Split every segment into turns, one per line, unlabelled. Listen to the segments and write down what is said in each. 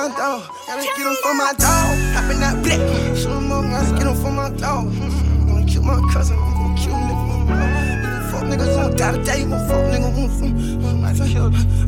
my dog. Gotta get him for my dog. Hoppin' that black. Shoot him up, gotta get him for my dog. Gonna kill my cousin, I'm gonna kill him. Fuck niggas won't die today. Gon' fuck niggas won't might kill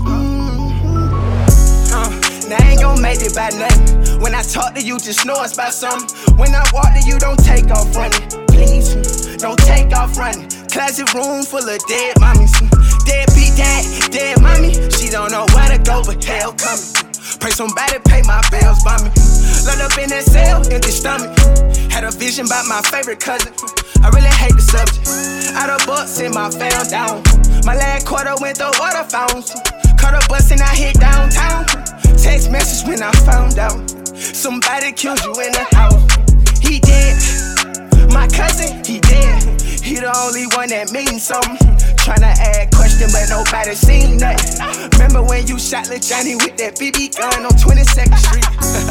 Now I ain't gon' make it by nothing. When I talk to you, just know it's about something. When I walk to you, don't take off running. Please, don't take off running. Closet room full of dead mommies. Deadbeat dad, dead mommy. She don't know where to go, but hell coming. Pray somebody pay my bills by me. Load up in that cell, empty stomach. Had a vision about my favorite cousin. I really hate the subject. Out of books in my fam down. My last quarter went through water fountains. Caught a bus and I hit downtown. Text message when I found out somebody killed you in the house. He dead. My cousin, he dead. He the only one that means something. Tryna add question, but nobody seen nothing. Remember when you shot Lil Johnny with that BB gun on 22nd Street?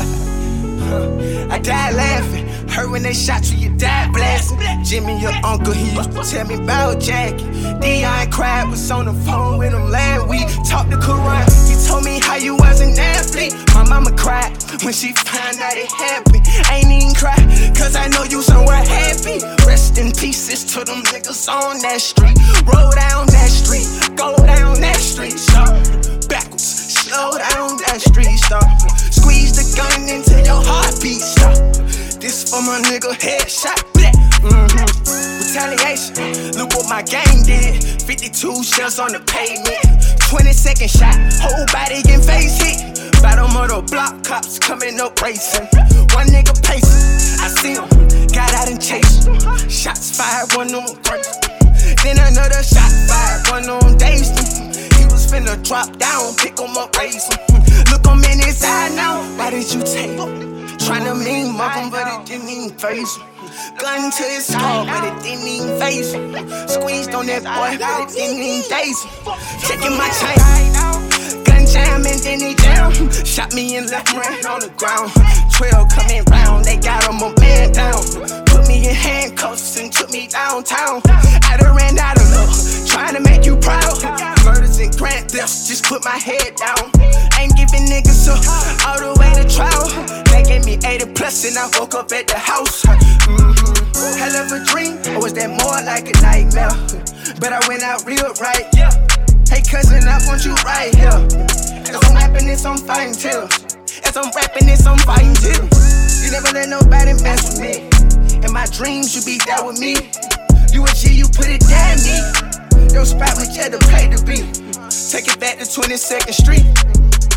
I died laughing. Heard when they shot you, you died blasting. Jimmy, your uncle, he used to tell me about Jackie. Dion cried, was on the phone with him last week. Talked to Karan, he told me how you was an athlete. My mama cried when she found out it happened. Ain't even cry, cause I know you somewhere happy. Rest in pieces to them niggas on that street. Roll down that street, go down that street, stop. Backwards, slow down that street, stop. Squeeze the gun into your heartbeat, stop. This for my nigga headshot, retaliation, look what my gang did. 52 shells on the pavement, 22nd shot, whole body and face hit. Bottom of the block, cops coming up racing. One nigga pacing, I see him, got out and chased him. Shots fired, one on him first. Then another shot fired, one on him dazed him. He was finna drop down, pick him up, raise him. Look him in his eye now, why did you take him? Tryna mean muff him, but it didn't even face him. Gun to his skull, but it didn't even face him. Squeezed on that boy, but it didn't even daze him. Checking my chain, gun jam and then he jam. Shot me and left ran on the ground. 12 coming round, they got him a man down. Put me in handcuffs and took me downtown. I done ran out of love, trying to make you proud. Murders and grand thefts, just put my head down. Ain't giving niggas up, all the way to trial. They gave me 80 plus and I woke up at the house. Hell of a dream, or was that more like a nightmare? But I went out real right. Hey cousin, I want you right here. As I'm rapping this, I'm fighting till. As I'm rapping this, I'm fighting till. You never let nobody mess with me. In my dreams, you be there with me. You a G, you put it down me. Your spot, we had to play the beat. Take it back to 22nd Street.